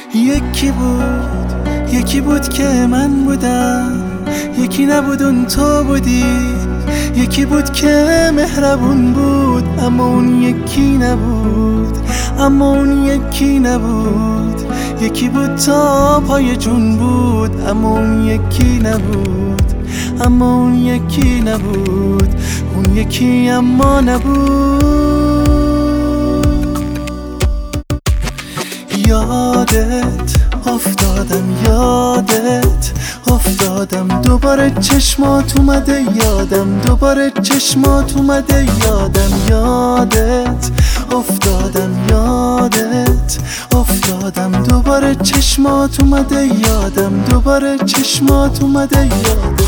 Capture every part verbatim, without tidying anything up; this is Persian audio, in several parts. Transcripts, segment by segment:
یکی بود یکی بود که من بودم، یکی نبود اون تو بودی. یکی بود که مهربون بود اما اون یکی نبود، اما اون یکی نبود. یکی بود تا پای جون بود اما اون یکی نبود، اما اون یکی نبود. اون یکی اما نبود. یادت افتادم، یادت افتادم، دوباره چشمات اومده یادم، دوباره چشمات اومده یادم. یادت افتادم، یادت افتادم، دوباره چشمات اومده یادم، دوباره چشمات اومده یادم.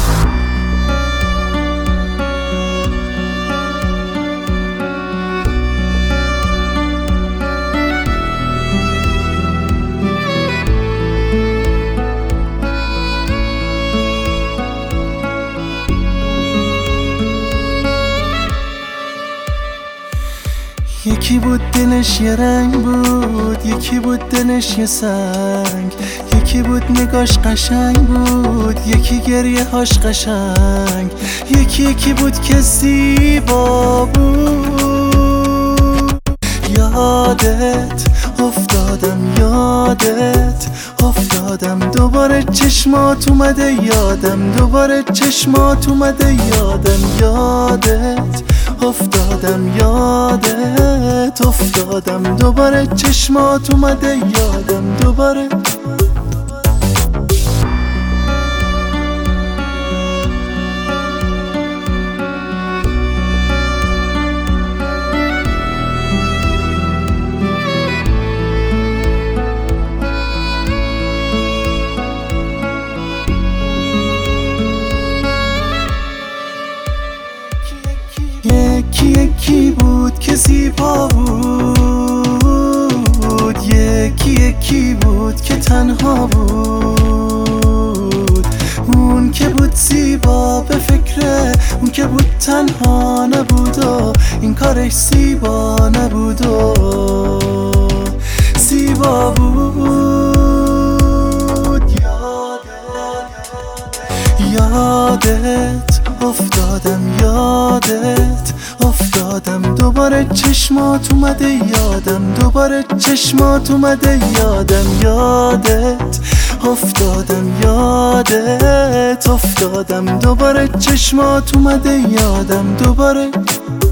یکی بود دلش یه رنگ بود، یکی بود دلش یه سنگ. یکی بود نگاش قشنگ بود، یکی گریه هاش قشنگ. یکی یکی بود که زیبا بود. یادت افتادم، یادت افتادم، دوباره چشمات اومده یادم، دوباره چشمات اومده یادم. یادت افتادم، یادت افتادم، دوباره چشمات اومده یادم، دوباره. یکی یکی بود که زیبا بود، یکی یکی بود که تنها بود. اون که بود زیبا به فکره، اون که بود تنها نبود و این کارش زیبا نبود و زیبا بود. یادت افتادم، یادت افتادم، دوباره چشمات اومده یادم، دوباره چشمات اومده یادم. یادت افتادم، یادت افتادم، دوباره چشمات اومده یادم، دوباره.